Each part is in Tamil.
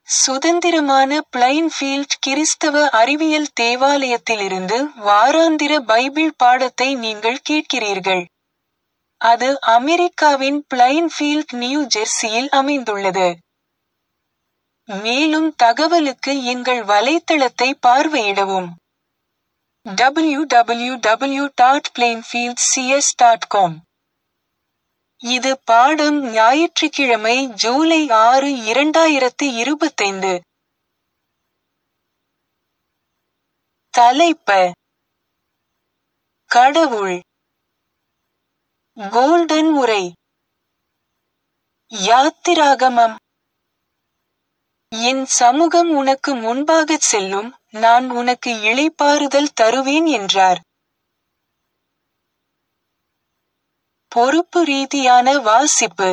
சுதந்திரமான பிளைன்ஃபீல்ட் கிறிஸ்தவ அறிவியல் தேவாலயத்திலிருந்து வாராந்திர பைபிள் பாடத்தை நீங்கள் கேட்கிறீர்கள். அது அமெரிக்காவின் பிளைன்ஃபீல்ட், நியூ ஜெர்சியில் அமைந்துள்ளது. மேலும் தகவலுக்கு எங்கள் வலைத்தளத்தை பார்வையிடவும். www.plainfieldcs.com. இது பாடம் ஞாயிற்றுக்கிழமை ஜூலை 6, 2025. தலைப்பு: கடவுள். கோல்டன் உரை. யாத்திராகமம். என் சமூகம் உனக்கு முன்பாகச் செல்லும், நான் உனக்கு இளைப்பாறுதல் தருவேன் என்றார். பொறுப்பு ரீதியான வாசிப்பு.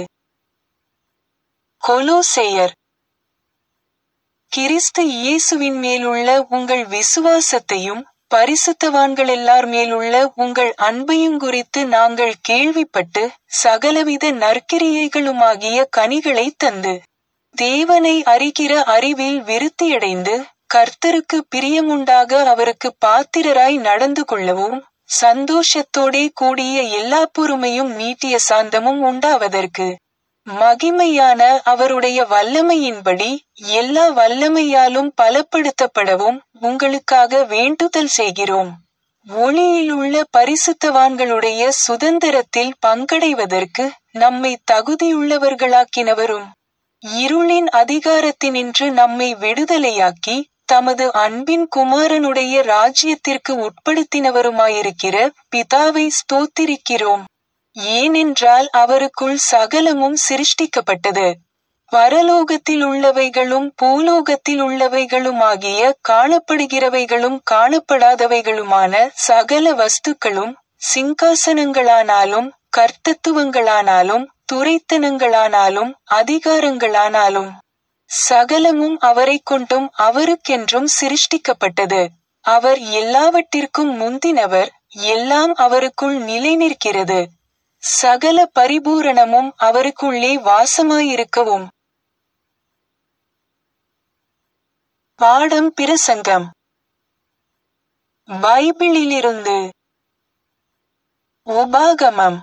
கொலோசையர். கிறிஸ்து இயேசுவின் மேலுள்ள உங்கள் விசுவாசத்தையும் பரிசுத்தவான்களெல்லார் மேலுள்ள உங்கள் அன்பையும் குறித்து நாங்கள் கேள்விப்பட்டு சகலவித நற்கிரியைகளுமாகிய கனிகளை தந்து தேவனை அறிகிற அறிவில் விருத்தியடைந்து கர்த்தருக்கு பிரியமுண்டாக அவருக்கு பாத்திரராய் நடந்து கொள்ளவும் சந்தோஷத்தோடே கூடிய எல்லா பொறுமையும் நீட்டிய சாந்தமும் உண்டாவதற்கு மகிமையான அவருடைய வல்லமையின்படி எல்லா வல்லமையாலும் பலப்படுத்தப்படவும் உங்களுக்காக வேண்டுதல் செய்கிறோம். ஒளியிலுள்ள பரிசுத்தவான்களுடைய சுதந்திரத்தில் பங்கடைவதற்கு நம்மை தகுதியுள்ளவர்களாக்கினவரும் இருளின் அதிகாரத்தினின்று நம்மை விடுதலையாக்கி தமது அன்பின் குமாரனுடைய ராஜ்யத்திற்கு உட்படுத்தினவருமாயிருக்கிற பிதாவை ஸ்தோத்திரிக்கிறோம். ஏனென்றால் அவருக்குள் சகலமும் சிருஷ்டிக்கப்பட்டது. பரலோகத்தில் உள்ளவைகளும் பூலோகத்தில் உள்ளவைகளுமாகிய காணப்படுகிறவைகளும் காணப்படாதவைகளுமான சகல வஸ்துக்களும் சிங்காசனங்களானாலும் கர்த்தத்துவங்களானாலும் துரைத்தனங்களானாலும் அதிகாரங்களானாலும் சகலமும் அவரைக் கொண்டும் அவருக்கென்றும் சிருஷ்டிக்கப்பட்டது. அவர் எல்லாவற்றிற்கும் முந்தினவர், எல்லாம் அவருக்குள் நிலைநிற்கிறது. சகல பரிபூரணமும் அவருக்குள்ளே வாசமாயிருக்கவும். பாடம் பிரசங்கம். பைபிளிலிருந்து. உபாகமம்.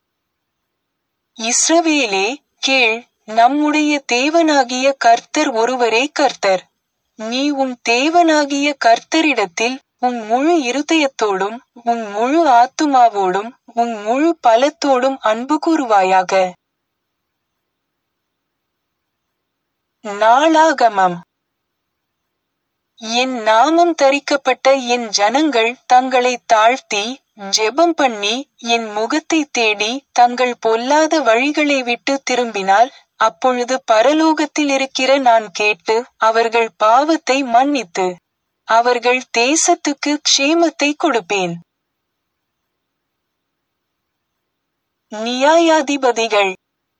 இஸ்ரவேலே, கேள், நம்முடைய தேவனாகிய கர்த்தர் ஒருவரே கர்த்தர். நீ உன் தேவனாகிய கர்த்தரிடத்தில் உன் முழு இருதயத்தோடும் உன் முழு ஆத்துமாவோடும் உன் முழு பலத்தோடும் அன்பு கூறுவாயாக. நாளாகமம். என் நாமம் தரிக்கப்பட்ட என் ஜனங்கள் தங்களை தாழ்த்தி ஜெபம் பண்ணி என் முகத்தை தேடி தங்கள் பொல்லாத வழிகளை விட்டு திரும்பினால் அப்பொழுது பரலோகத்தில் இருக்கிற நான் கேட்டு அவர்கள் பாவத்தை மன்னித்து அவர்கள் தேசத்துக்கு க்ஷேமத்தை கொடுப்பேன். நியாயாதிபதிகள்.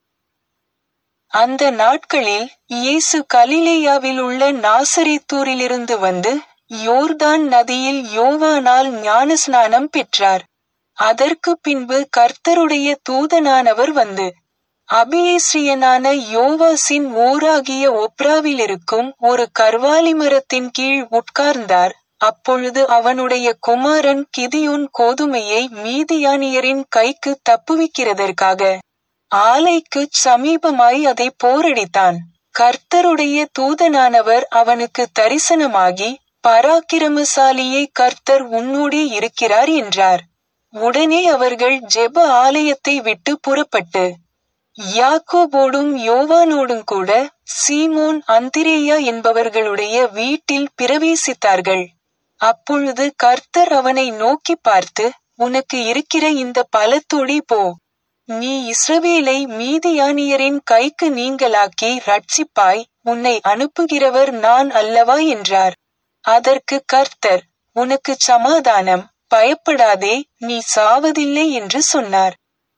அந்த நாட்களில் இயேசு கலிலேயாவில் உள்ள நாசரேத்தூரிலிருந்து வந்து யோர்தான் நதியில் யோவானால் ஞானஸ்நானம் பெற்றார். அதற்கு பின்பு கர்த்தருடைய தூதனானவர் வந்து அபியேஸ்ரியனான யோவாசின் ஊராகிய ஒப்ராவிலிருக்கும் ஒரு கர்வாலி மரத்தின் கீழ் உட்கார்ந்தார். அப்பொழுது அவனுடைய குமாரன் கிதியோன் கோதுமையை மீதியானியரின் கைக்கு தப்புவிக்கிறதற்காக ஆலைக்குச் சமீபமாய் அதை போரடித்தான். கர்த்தருடைய தூதனானவர் அவனுக்கு தரிசனமாகி, பராக்கிரமசாலியே, கர்த்தர் உன்னோடே இருக்கிறார் என்றார். உடனே அவர்கள் ஜெப ஆலயத்தை விட்டு புறப்பட்டு யாக்கோபோடும் யோவானோடும் கூட சீமோன் அந்திரேயா என்பவர்களுடைய வீட்டில் பிரவேசித்தார்கள். அப்பொழுது கர்த்தர் அவனை நோக்கி பார்த்து, உனக்கு இருக்கிற இந்த பலத்தோடே போ, நீ இஸ்ரவேலை மீதியானியரின் கைக்கு நீங்கலாக்கி ரட்சிப்பாய், உன்னை அனுப்புகிறவர் நான் அல்லவா என்றார். அதற்கு கர்த்தர், உனக்கு சமாதானம், பயப்படாதே, நீ சாவதில்லை என்று சொன்னார்.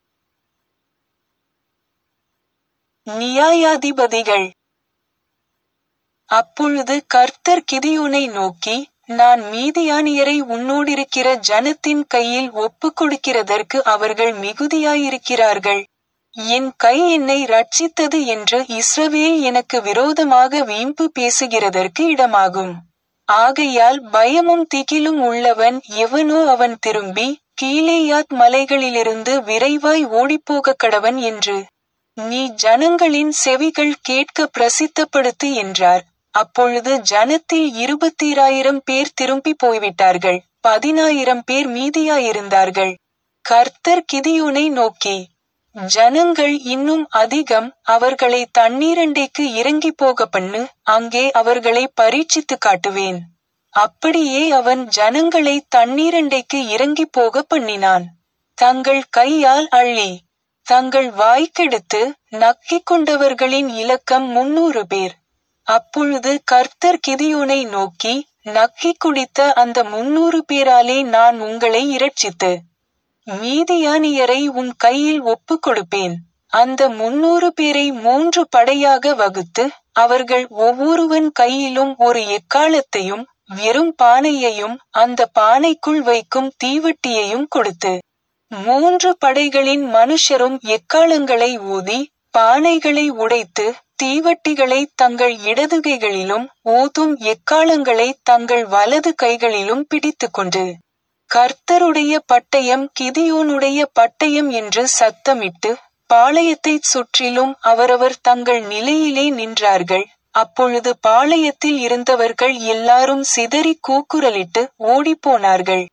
நியாயாதிபதிகள். அப்பொழுது கர்த்தர் கிதியோனை நோக்கி, நான் மீதியானியரை உன்னோடிருக்கிற ஜனத்தின் கையில் ஒப்புக் கொடுக்கிறதற்கு அவர்கள் மிகுதியாயிருக்கிறார்கள். என் கை என்னை ரட்சித்தது என்று இஸ்ரவேல் எனக்கு விரோதமாக வீம்பு பேசுகிறதற்கு இடமாகும். ஆகையால் பயமும் திகிலும் உள்ளவன் எவனோ அவன் திரும்பி கீலேயாத் மலைகளிலிருந்து விரைவாய் ஓடிப்போக கடவன் என்று நீ ஜனங்களின் செவிகள் கேட்க பிரசித்தப்படுத்து என்றார். அப்பொழுது ஜனத்தில் 20,000 பேர் திரும்பி போய்விட்டார்கள். 10,000 பேர் மீதியாயிருந்தார்கள். கர்த்தர் கிதியோனை நோக்கி, ஜனங்கள் இன்னும் அதிகம், அவர்களை தண்ணீரண்டைக்கு இறங்கி போக பண்ணு, அங்கே அவர்களை பரீட்சித்து காட்டுவேன். அப்படியே அவன் ஜனங்களை தண்ணீரண்டைக்கு இறங்கி போக பண்ணினான். தங்கள் கையால் அள்ளி தங்கள் வாய்க்கெடுத்து நக்கிக் கொண்டவர்களின் இலக்கம் 300 பேர். அப்பொழுது கர்த்தர் கிதியோனை நோக்கி, நக்கிக் குடித்த அந்த 300 பேராலே நான் உங்களை இரட்சித்து மீதியானியரை உன் கையில் ஒப்புக் கொடுப்பேன். அந்த 300 பேரை 3 படையாக வகுத்து, அவர்கள் ஒவ்வொருவன் கையிலும் ஒரு எக்காளத்தையும் வெறும் பானையையும் அந்த பானைக்குள் வைக்கும் தீவட்டியையும் கொடுத்து, 3 படைகளின் மனுஷரும் எக்காளங்களை ஊதி பானைகளை உடைத்து தீவட்டிகளை தங்கள் இடது கைகளிலும் ஊதும் எக்காளங்களை தங்கள் வலது கைகளிலும் பிடித்துக்கொண்டு, கர்த்தருடைய பட்டயம் கிதியோனுடைய பட்டயம் என்று சத்தமிட்டு பாளையத்தைச் சுற்றிலும் அவரவர் தங்கள் நிலையிலே நின்றார்கள். அப்பொழுது பாளையத்தில் இருந்தவர்கள் எல்லாரும் சிதறி கூக்குரலிட்டு ஓடிப்போனார்கள்.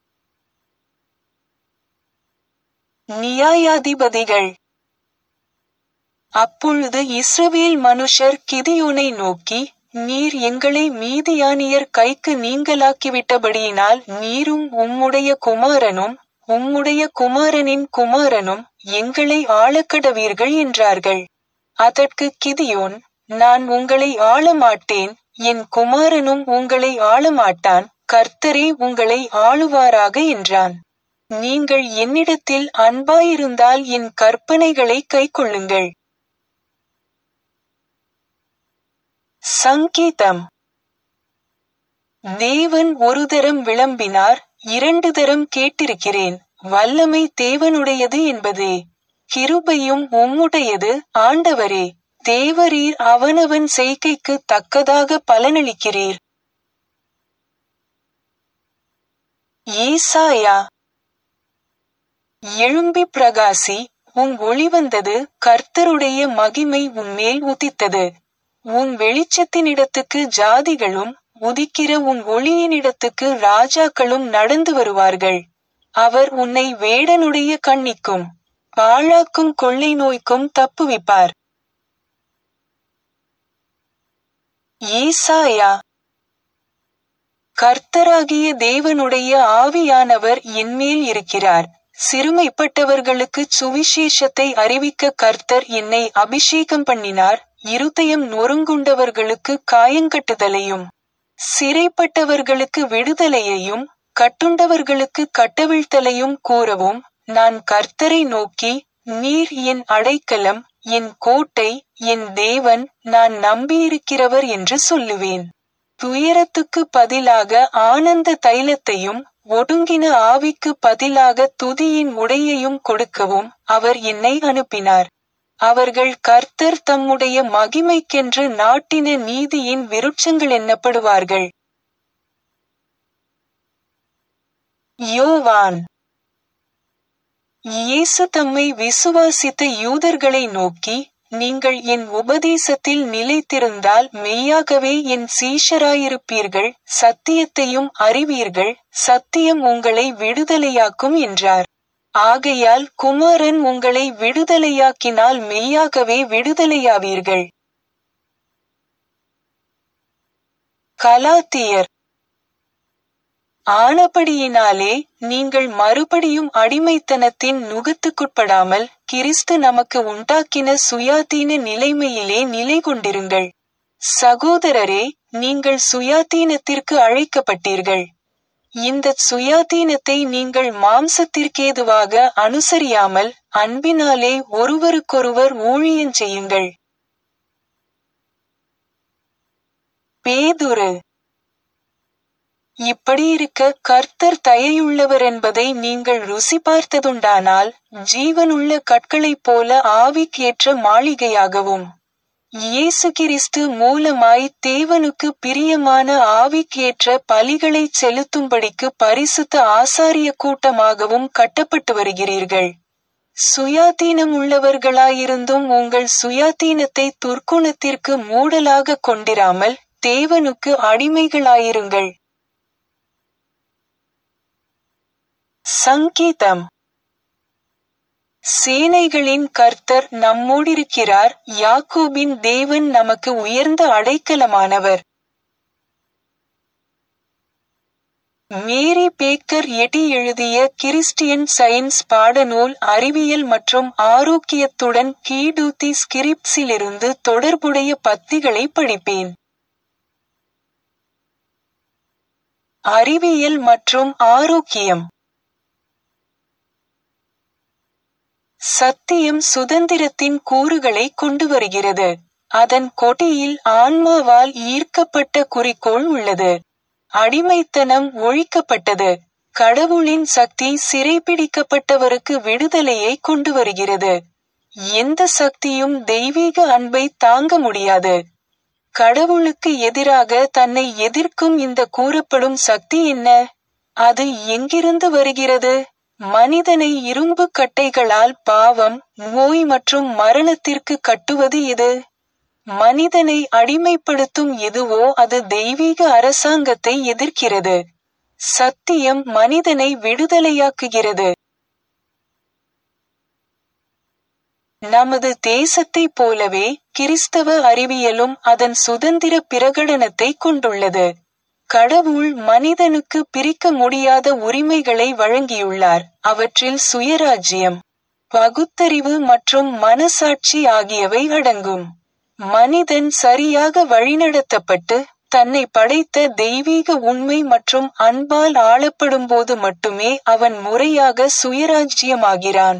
நியாயாதிபதிகள். அப்பொழுது இஸ்ரவேல் மனுஷர் கிதியோனை நோக்கி, நீர் எங்களை மீதியானியர் கைக்கு நீங்கலாக்கிவிட்டபடியினால் நீரும் உம்முடைய குமாரனும் உம்முடைய குமாரனின் குமாரனும் எங்களை ஆளக்கடவீர்கள் என்றார்கள். அதற்கு கிதியோன், நான் உங்களை ஆளமாட்டேன், என் குமாரனும் உங்களை ஆளமாட்டான், கர்த்தரே உங்களை ஆளுவாராக என்றான். நீங்கள் என்னிடத்தில் அன்பாயிருந்தால் என் கற்பனைகளை கைக்கொள்ளுங்கள். சங்கீதம். தேவன் ஒரு தரம் விளம்பினார், 2 தரம் கேட்டிருக்கிறேன். வல்லமை தேவனுடையது என்பதே. கிருபையும் உம்முடையது, ஆண்டவரே. தேவரீர் அவனவன் செய்கைக்கு தக்கதாக பலனளிக்கிறீர். ஏசாயா. எழும்பி பிரகாசி, உன் ஒளி வந்தது, கர்த்தருடைய மகிமை உன்மேல் உதித்தது. உன் வெளிச்சத்தினிடத்துக்கு ஜாதிகளும் உதிக்கிற உன் ஒளியினிடத்துக்கு ராஜாக்களும் நடந்து வருவார்கள். அவர் உன்னை வேடனுடைய கண்ணிக்கும் பாழாக்கும் கொள்ளை நோய்க்கும் தப்புவிப்பார். ஏசாயா. கர்த்தராகிய தேவனுடைய ஆவியானவர் என்மேல் இருக்கிறார். சிறுமைப்பட்டவர்களுக்குச் சுவிசேஷத்தை அறிவிக்க கர்த்தர் என்னை அபிஷேகம் பண்ணினார். இருதயம் நொறுங்குண்டவர்களுக்கு காயங்கட்டுதலையும் சிறைப்பட்டவர்களுக்கு விடுதலையையும் கட்டுண்டவர்களுக்கு கட்டவிழ்த்தலையும் கூறவும் நான் கர்த்தரை நோக்கி, நீர் என் அடைக்கலம், என் கோட்டை, என் தேவன், நான் நம்பியிருக்கிறவர் என்று சொல்லுவேன். துயரத்துக்கு பதிலாக ஆனந்த தைலத்தையும் ஒடுங்கின ஆவிக்கு பதிலாக துதியின் உடையையும் கொடுக்கவும் அவர் என்னை அனுப்பினார். அவர்கள் கர்த்தர் தம்முடைய மகிமைக்கென்று நாட்டின நீதியின் விருட்சங்கள் என்னப்படுவார்கள். யோவான். இயேசு தம்மை விசுவாசித்த யூதர்களை நோக்கி, நீங்கள் என் உபதேசத்தில் நிலைத்திருந்தால் மெய்யாகவே என் சீஷராயிருப்பீர்கள், சத்தியத்தையும் அறிவீர்கள், சத்தியம் உங்களை விடுதலையாக்கும் என்றார். ஆகையால் குமாரன் உங்களை விடுதலையாக்கினால் மெய்யாகவே விடுதலையாவீர்கள். கலாத்தியர். ஆனபடியினாலே நீங்கள் மறுபடியும் அடிமைத்தனத்தின் நுகத்துக்குட்படாமல் கிறிஸ்து நமக்கு உண்டாக்கின சுயாதீன நிலைமையிலே நிலை கொண்டிருங்கள். சகோதரரே, நீங்கள் சுயாதீனத்திற்கு அழைக்கப்பட்டீர்கள். இந்த சுயாதீனத்தை நீங்கள் மாம்சத்திற்கேதுவாக அனுசரியாமல் அன்பினாலே ஒருவருக்கொருவர் ஊழியம் செய்யுங்கள். பேதுரு. இப்படியிருக்க கர்த்தர் தயையுள்ளவர் என்பதை நீங்கள் ருசி பார்த்ததுண்டானால், ஜீவனுள்ள கற்களைப் போல ஆவிக்கேற்ற மாளிகையாகவும், இயேசு கிறிஸ்து மூலமாய் தேவனுக்கு பிரியமான ஆவிக்கேற்ற பலிகளைச் செலுத்தும்படிக்கு பரிசுத்த ஆசாரிய கூட்டமாகவும் கட்டப்பட்டு வருகிறீர்கள். சுயாதீனம் உள்ளவர்களாயிருந்தும் உங்கள் சுயாதீனத்தை துர்க்குணத்திற்கு மூடலாக கொண்டிராமல் தேவனுக்கு அடிமைகளாயிருங்கள். சங்கீதம். சேனைகளின் கர்த்தர் நம்மோடிருக்கிறார், யாக்கோபின் தேவன் நமக்கு உயர்ந்த அடைக்கலமானவர். மேரி பேக்கர் எட்டி எழுதிய கிறிஸ்டியன் சயின்ஸ் பாடநூல் அறிவியல் மற்றும் ஆரோக்கியத்துடன் கீடூத்தி ஸ்கிரிப்ட்ஸிலிருந்து தொடர்புடைய பத்திகளை படிப்பேன். அறிவியல் மற்றும் ஆரோக்கியம். சத்தியம் சுதந்திரத்தின் கூறுகளை கொண்டு வருகிறது. அதன் கொடியில் ஆன்மாவால் ஈர்க்கப்பட்ட குறிக்கோள் உள்ளது. அடிமைத்தனம் ஒழிக்கப்பட்டது. கடவுளின் சக்தி சிறைப்பிடிக்கப்பட்டவருக்கு விடுதலையை கொண்டு வருகிறது. எந்த சக்தியும் தெய்வீக அன்பை தாங்க முடியாது. கடவுளுக்கு எதிராக தன்னை எதிர்க்கும் இந்த கூறப்படும் சக்தி என்ன? அது எங்கிருந்து வருகிறது? மனிதனை இரும்பு கட்டைகளால் பாவம், நோய் மற்றும் மரணத்திற்கு கட்டுவது எது? மனிதனை அடிமைப்படுத்தும் எதுவோ அது தெய்வீக அரசாங்கத்தை எதிர்க்கிறது. சத்தியம் மனிதனை விடுதலையாக்குகிறது. நமது தேசத்தைப் போலவே கிறிஸ்தவ அறிவியலும் அதன் சுதந்திர பிரகடனத்தை கொண்டுள்ளது. கடவுள் மனிதனுக்கு பிரிக்க முடியாத உரிமைகளை வழங்கியுள்ளார். அவற்றில் சுயராஜ்யம், பகுத்தறிவு மற்றும் மனசாட்சி ஆகியவை அடங்கும். மனிதன் சரியாக வழிநடத்தப்பட்டு தன்னை படைத்த தெய்வீக உண்மை மற்றும் அன்பால் ஆளப்படும்போது மட்டுமே அவன் முறையாக சுயராஜ்யமாகிறான்.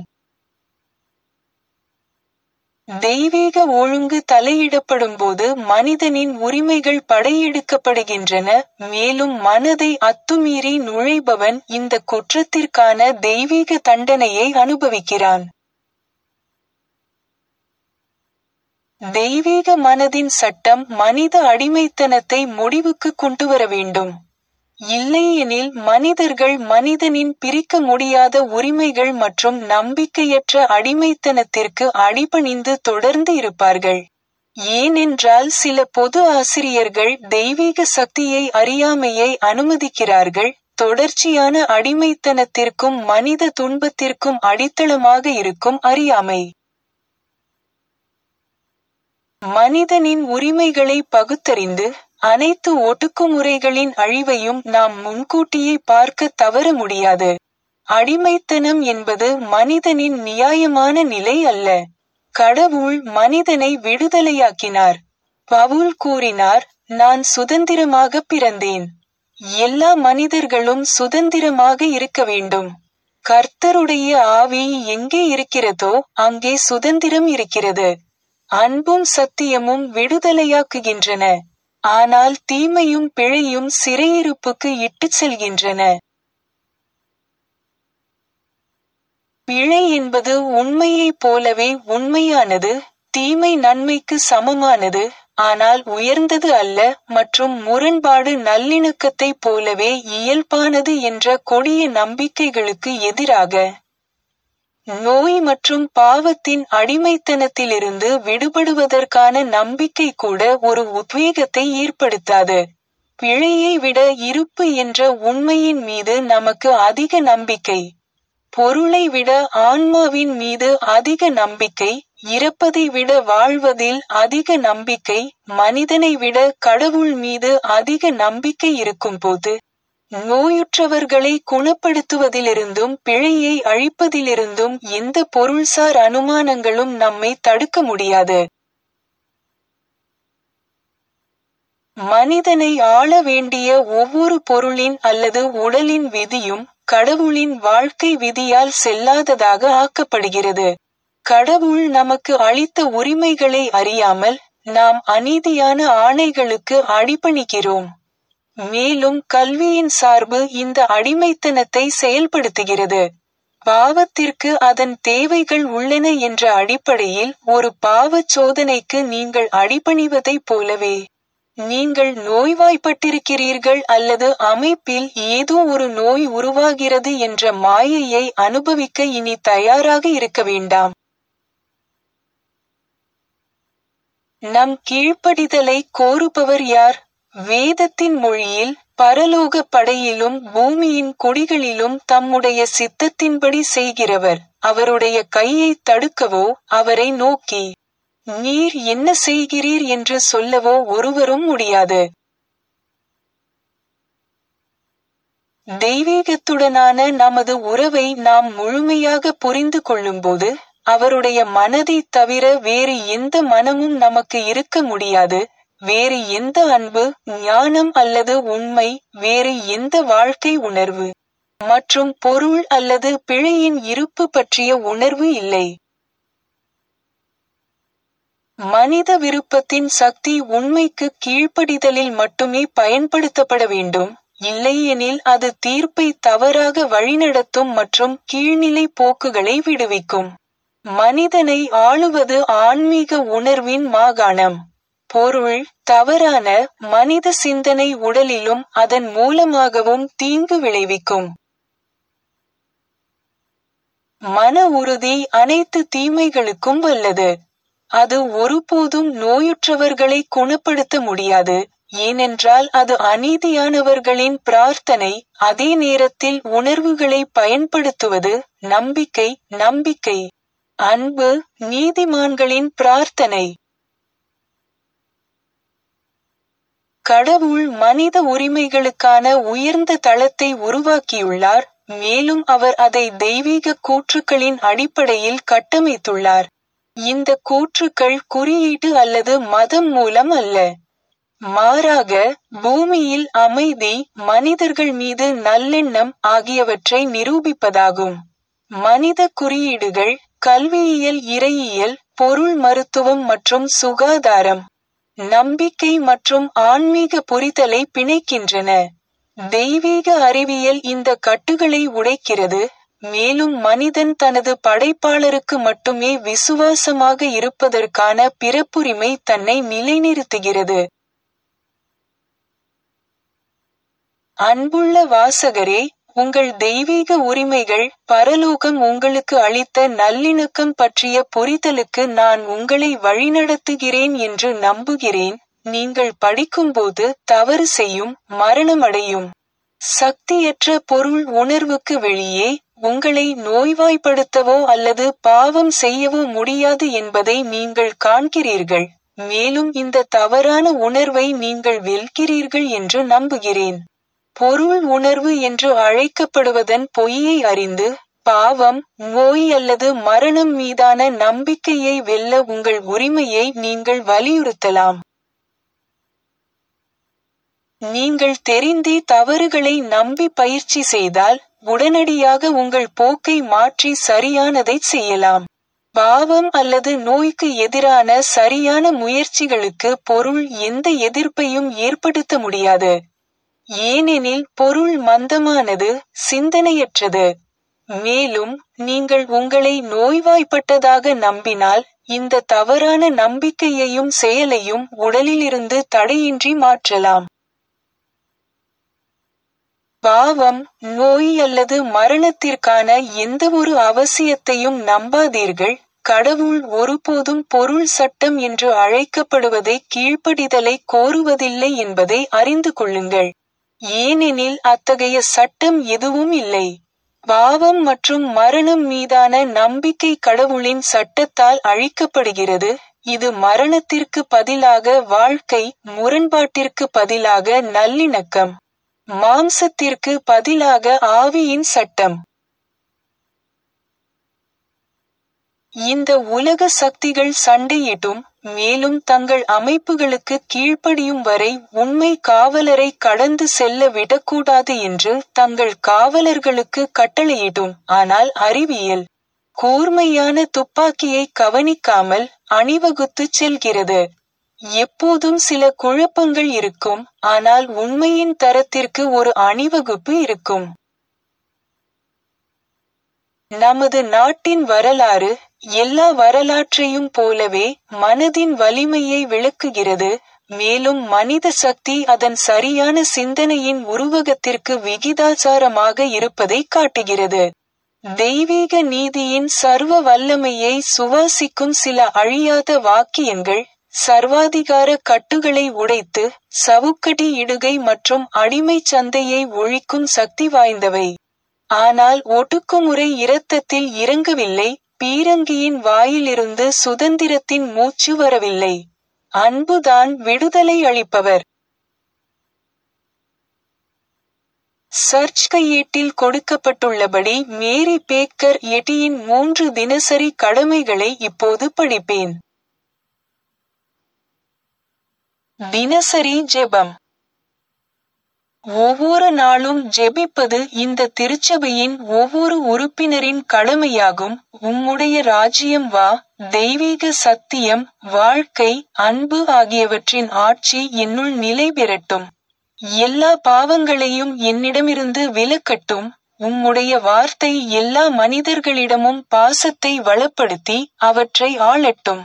தெய்வீக ஒழுங்கு தலையிடப்படும்போது மனிதனின் உரிமைகள் படையெடுக்கப்படுகின்றன, மேலும் மனதை அத்துமீறி நுழைபவன் இந்த குற்றத்திற்கான தெய்வீக தண்டனையை அனுபவிக்கிறான். தெய்வீக மனதின் சட்டம் மனித அடிமைத்தனத்தை முடிவுக்கு கொண்டுவர வேண்டும். இல்லையெனில் மனிதர்கள் மனிதனின் பிரிக்க முடியாத உரிமைகள் மற்றும் நம்பிக்கையற்ற அடிமைத்தனத்திற்கு அடிபணிந்து தொடர்ந்து இருப்பார்கள். ஏனென்றால் சில பொது ஆசிரியர்கள் தெய்வீக சக்தியை அறியாமையை அனுமதிக்கிறார்கள். தொடர்ச்சியான அடிமைத்தனத்திற்கும் மனித துன்பத்திற்கும் அடித்தளமாக இருக்கும் அறியாமை. மனிதனின் உரிமைகளை பகுத்தறிந்து அனைத்து ஒடுக்குமுறைகளின் அழிவையும் நாம் முன்கூட்டியே பார்க்க தவற முடியாது. அடிமைத்தனம் என்பது மனிதனின் நியாயமான நிலை அல்ல. கடவுள் மனிதனை விடுதலையாக்கினார். பவுல் கூறினார், நான் சுதந்திரமாக பிறந்தேன். எல்லா மனிதர்களும் சுதந்திரமாக இருக்க வேண்டும். கர்த்தருடைய ஆவி எங்கே இருக்கிறதோ அங்கே சுதந்திரம் இருக்கிறது. அன்பும் சத்தியமும் விடுதலையாக்குகின்றன. ஆனால் தீமையும் பிழையும் சிறையிருப்புக்கு இட்டுச் செல்கின்றன. பிழை என்பது உண்மையைப் போலவே உண்மையானது, தீமை நன்மைக்கு சமமானது, ஆனால் உயர்ந்தது அல்ல, மற்றும் முரண்பாடு நல்லிணக்கத்தைப் போலவே இயல்பானது என்ற கொடிய நம்பிக்கைகளுக்கு எதிராக. நோய் மற்றும் பாவத்தின் அடிமைத்தனத்திலிருந்து விடுபடுவதற்கான நம்பிக்கை கூட ஒரு உத்வேகத்தை ஏற்படுத்தாது. பிழையை விட இருப்பு என்ற உண்மையின் மீது நமக்கு அதிக நம்பிக்கை, பொருளை விட ஆன்மாவின் மீது அதிக நம்பிக்கை, இறப்பதை விட வாழ்வதில் அதிக நம்பிக்கை, மனிதனை விட கடவுள் மீது அதிக நம்பிக்கை இருக்கும்போது, நோயுற்றவர்களை குணப்படுத்துவதிலிருந்தும் பிழையை அழிப்பதிலிருந்தும் எந்த பொருள்சார் அனுமானங்களும் நம்மை தடுக்க முடியாது. மனிதனை ஆள வேண்டிய ஒவ்வொரு பொருளின் அல்லது உடலின் விதியும் கடவுளின் வாழ்க்கை விதியால் செல்லாததாக ஆக்கப்படுகிறது. கடவுள் நமக்கு அளித்த உரிமைகளை அறியாமல் நாம் அநீதியான ஆணைகளுக்கு அடிபணிகிறோம். மேலும் கல்வியின் சார்பு இந்த அடிமைத்தனத்தை செயல்படுத்துகிறது. பாவத்திற்கு அதன் தேவைகள் உள்ளன என்ற அடிப்படையில் ஒரு பாவச் சோதனைக்கு நீங்கள் அடிபணிவதைப் போலவே, நீங்கள் நோய்வாய்ப்பட்டிருக்கிறீர்கள் அல்லது அமைப்பில் ஏதோ ஒரு நோய் உருவாகிறது என்ற மாயையை அனுபவிக்க இனி தயாராக இருக்க வேண்டாம். நம் கீழ்ப்படிதலை கோருபவர் யார்? வேதத்தின் மொழியில், பரலோக படையிலும் பூமியின் குடிகளிலும் தம்முடைய சித்தத்தின்படி செய்கிறவர் அவருடைய கையை தடுக்கவோ அவரை நோக்கி நீர் என்ன செய்கிறீர் என்று சொல்லவோ ஒருவரும் முடியாது. தெய்வீகத்துடனான நமது உறவை நாம் முழுமையாக புரிந்து கொள்ளும்போது, அவருடைய மனதைத் தவிர வேறு எந்த மனமும் நமக்கு இருக்க முடியாது. வேறு எந்த அன்பு, ஞானம் அல்லது உண்மை, வேறு எந்த வாழ்க்கை உணர்வு மற்றும் பொருள் அல்லது பிழையின் இருப்பு பற்றிய உணர்வு இல்லை. மனித விருப்பத்தின் சக்தி உண்மைக்கு கீழ்ப்படிதலில் மட்டுமே பயன்படுத்தப்பட வேண்டும், இல்லையெனில் அது தீர்ப்பை தவறாக வழிநடத்தும் மற்றும் கீழ்நிலை போக்குகளை விடுவிக்கும். மனிதனை ஆளுவது ஆன்மீக உணர்வின் மாகாணம். பொருள், தவறான மனித சிந்தனை உடலிலும் அதன் மூலமாகவும் தீங்கு விளைவிக்கும். மன உறுதி அனைத்து தீமைகளுக்கும் வல்லது. அது ஒருபோதும் நோயுற்றவர்களை குணப்படுத்த முடியாது, ஏனென்றால் அது அநீதியானவர்களின் பிரார்த்தனை. அதே நேரத்தில் உணர்வுகளை பயன்படுத்துவது நம்பிக்கை, அன்பு, நீதிமான்களின் பிரார்த்தனை. கடவுள் மனித உரிமைகளுக்கான உயர்ந்த தளத்தை உருவாக்கியுள்ளார், மேலும் அவர் அதை தெய்வீக கூற்றுக்களின் அடிப்படையில் கட்டமைத்துள்ளார். இந்த கூற்றுக்கள் குறியீடு அல்லது மதம் மூலம் அல்ல. மாறாக, பூமியில் அமைதி, மனிதர்கள் மீது நல்லெண்ணம் ஆகியவற்றை நிரூபிப்பதாகும். மனித குறியீடுகள் கல்வியியல், இறையியல், பொருள் மருத்துவம் மற்றும் சுகாதாரம், நம்பிக்கை மற்றும் ஆன்மீக புரிதலை பிணைக்கின்றன. தெய்வீக அறிவியல் இந்த கட்டுகளை உடைக்கிறது, மேலும் மனிதன் தனது படைப்பாளருக்கு மட்டுமே விசுவாசமாக இருப்பதற்கான பிறப்புரிமை தன்னை நிலைநிறுத்துகிறது. அன்புள்ள வாசகரே, உங்கள் தெய்வீக உரிமைகள், பரலோகம் உங்களுக்கு அளித்த நல்லிணக்கம் பற்றிய புரிதலுக்கு நான் உங்களை வழிநடத்துகிறேன் என்று நம்புகிறேன். நீங்கள் படிக்கும்போது தவறு செய்யும், மரணமடையும், சக்தியற்ற பொருள் உணர்வுக்கு வெளியே, உங்களை நோய்வாய்ப்படுத்தவோ அல்லது பாவம் செய்யவோ முடியாது என்பதை நீங்கள் காண்கிறீர்கள், மேலும் இந்த தவறான உணர்வை நீங்கள் வெல்கிறீர்கள் என்று நம்புகிறேன். பொருள் உணர்வு என்று அழைக்கப்படுவதன் பொய்யை அறிந்து, பாவம், நோய் அல்லது மரணம் மீதான நம்பிக்கையை வெல்ல உங்கள் உரிமையை நீங்கள் வலியுறுத்தலாம். நீங்கள் தெரிந்தே தவறுகளை நம்பி பயிற்சி செய்தால், உடனடியாக உங்கள் போக்கை மாற்றி சரியானதைச் செய்யலாம். பாவம் அல்லது நோய்க்கு எதிரான சரியான முயற்சிகளுக்கு பொருள் எந்த எதிர்ப்பையும் ஏற்படுத்த முடியாது. ஏனெனில் பொருள் மந்தமானது, சிந்தனையற்றது. மேலும், நீங்கள் உங்களை நோய்வாய்ப்பட்டதாக நம்பினால், இந்த தவறான நம்பிக்கையையும் செயலையும் உடலிலிருந்து தடையின்றி மாற்றலாம். பாவம், நோய் அல்லது மரணத்திற்கான எந்தவொரு அவசியத்தையும் நம்பாதீர்கள். கடவுள் ஒருபோதும் பொருள் சட்டம் என்று அழைக்கப்படுவதை கீழ்ப்படிதலை கோருவதில்லை என்பதை அறிந்து கொள்ளுங்கள். ஏனெனில் அத்தகைய சட்டம் எதுவும் இல்லை. பாவம் மற்றும் மரணம் மீதான நம்பிக்கை கடவுளின் சட்டத்தால் அழிக்கப்படுகிறது. இது மரணத்திற்கு பதிலாக வாழ்க்கை, முரண்பாட்டிற்கு பதிலாக நல்லிணக்கம், மாம்சத்திற்கு பதிலாக ஆவியின் சட்டம். இந்த உலக சக்திகள் சண்டையிட்டும், மேலும் தங்கள் அமைப்புகளுக்கு கீழ்ப்படியும் வரை உண்மை காவலரை கடந்து செல்ல விடக்கூடாது என்று தங்கள் காவலர்களுக்கு கட்டளையிடும். ஆனால் அறிவியல் கூர்மையான துப்பாக்கியை கவனிக்காமல் அணிவகுத்துச் செல்கிறது. எப்போதும் சில குழப்பங்கள் இருக்கும், ஆனால் உண்மையின் தரத்திற்கு ஒரு அணிவகுப்பு இருக்கும். நமது நாட்டின் வரலாறு, எல்லா வரலாற்றையும் போலவே, மனதின் வலிமையை விளக்குகிறது, மேலும் மனித சக்தி அதன் சரியான சிந்தனையின் உருவகத்திற்கு விகிதாசாரமாக இருப்பதை காட்டுகிறது. தெய்வீக நீதியின் சர்வ வல்லமையை சுவாசிக்கும் சில அழியாத வாக்கியங்கள், சர்வாதிகார கட்டுகளை உடைத்து, சவுக்கடி இடுகை மற்றும் அடிமைச் சந்தையை ஒழிக்கும் சக்தி வாய்ந்தவை. ஆனால் ஒடுக்குமுறை இரத்தத்தில் இறங்கவில்லை, பீரங்கியின் வாயிலிருந்து சுதந்திரத்தின் மூச்சு வரவில்லை. அன்புதான் விடுதலை அளிப்பவர். சர்ச் கையேட்டில் கொடுக்கப்பட்டுள்ளபடி மேரி பேக்கர் எட்டியின் 3 தினசரி கடமைகளை இப்போது படிப்பேன். தினசரி ஜெபம். ஒவ்வொரு நாளும் ஜெபிப்பது இந்த திருச்சபையின் ஒவ்வொரு உறுப்பினரின் கடமையாகும். உம்முடைய ராஜ்யம் வா, தெய்வீக சத்தியம், வாழ்க்கை, அன்பு ஆகியவற்றின் ஆட்சி என்னுள் நிலை பெறட்டும். எல்லா பாவங்களையும் என்னிடமிருந்து விலக்கட்டும். உம்முடைய வார்த்தை எல்லா மனிதர்களிடமும் பாசத்தை வளப்படுத்தி, அவற்றை ஆளட்டும்.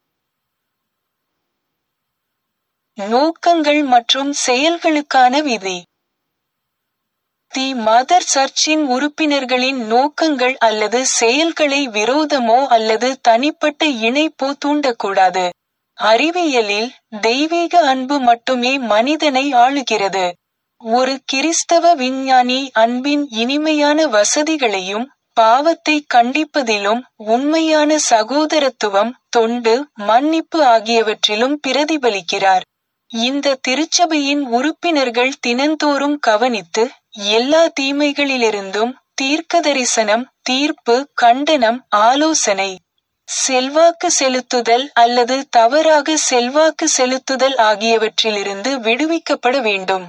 நோக்கங்கள் மற்றும் செயல்களுக்கான விதி. தி மதர் சர்ச்சின் உறுப்பினர்களின் நோக்கங்கள் அல்லது செயல்களை விரோதமோ அல்லது தனிப்பட்ட இணைப்போ தூண்டக்கூடாது. அறிவியலில், தெய்வீக அன்பு மட்டுமே மனிதனை ஆளுகிறது. ஒரு கிறிஸ்தவ விஞ்ஞானி அன்பின் இனிமையான வசதிகளையும், பாவத்தை கண்டிப்பதிலும், உண்மையான சகோதரத்துவம், தொண்டு, மன்னிப்பு ஆகியவற்றிலும் பிரதிபலிக்கிறார். இந்த திருச்சபையின் உறுப்பினர்கள் தினந்தோறும் கவனித்து, எல்லா தீமைகளிலிருந்தும், தீர்க்கதரிசனம், தீர்ப்பு, கண்டனம், ஆலோசனை, செல்வாக்கு செலுத்துதல் அல்லது தவறாக செல்வாக்கு செலுத்துதல் ஆகியவற்றிலிருந்து விடுவிக்கப்பட வேண்டும்.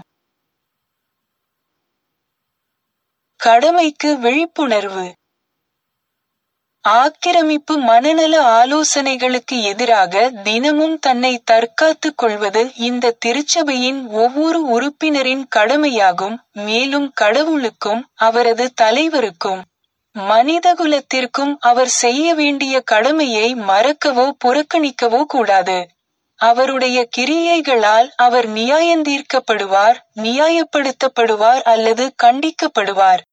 கடமைக்கு விழிப்புணர்வு. ஆக்கிரமிப்பு மனநல ஆலோசனைகளுக்கு எதிராக தினமும் தன்னை தற்காத்துக் கொள்வது இந்த திருச்சபையின் ஒவ்வொரு உறுப்பினரின் கடமையாகும், மேலும் கடவுளுக்கும், அவரது தலைவருக்கும், மனிதகுலத்திற்கும் அவர் செய்ய வேண்டிய கடமையை மறக்கவோ புறக்கணிக்கவோ கூடாது. அவருடைய கிரியைகளால் அவர் நியாயந்தீர்க்கப்படுவார், நியாயப்படுத்தப்படுவார் அல்லது கண்டிக்கப்படுவார்.